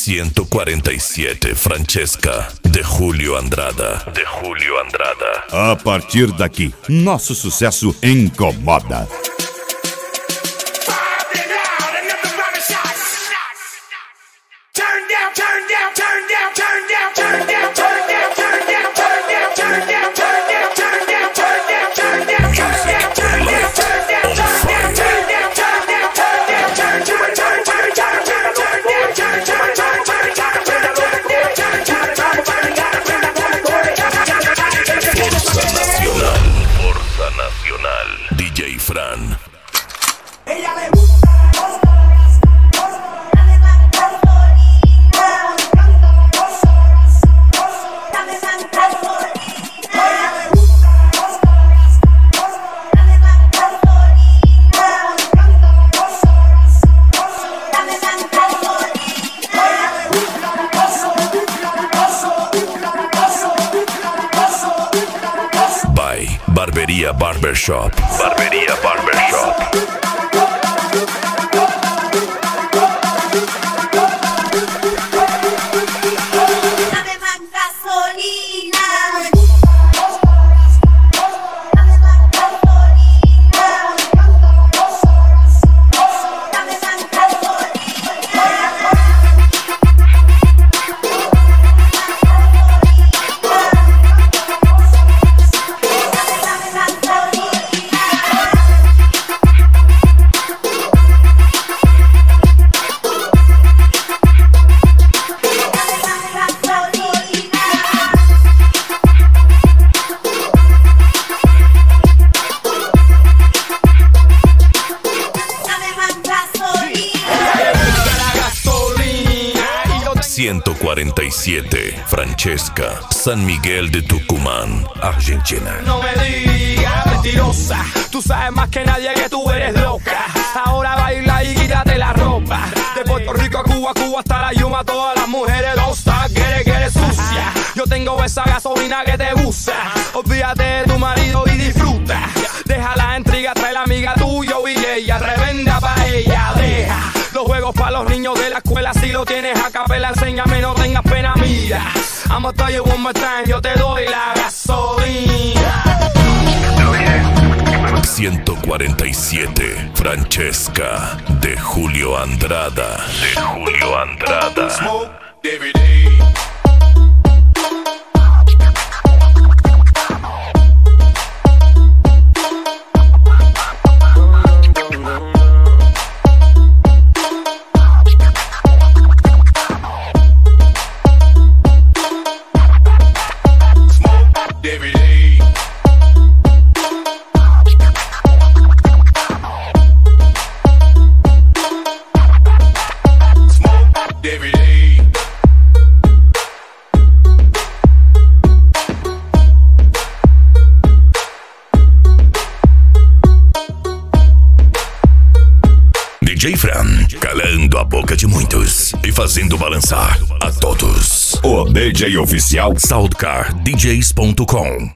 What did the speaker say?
147 Francesca, de Julio Andrada. A partir daqui, nosso sucesso incomoda. DJ Fran. Ella le gusta. By Barbería Barbershop. ...147 Francesca, San Miguel de Tucumán, Argentina. No me digas mentirosa, tú sabes más que nadie que tú eres loca. Ahora baila y quítate la ropa. De Puerto Rico a Cuba, Cuba hasta la Yuma, todas las mujeres losas, que eres sucia. Yo tengo esa gasolina que te gusta. Olvídate de tu marido y disfruta. Deja la intriga, trae la amiga tuya y ella revenda pa' ella. Deja los juegos para los niños de la escuela. Si lo tienes a capela, enséñame, no tengas pena, mira. I'ma tell you one more time, yo te doy la gasolina. 147 Francesca, de Julio Andrada. Smoke every day. DJ Fran, calando a boca de muitos e fazendo balançar a todos. O DJ oficial SoundCardDJs.com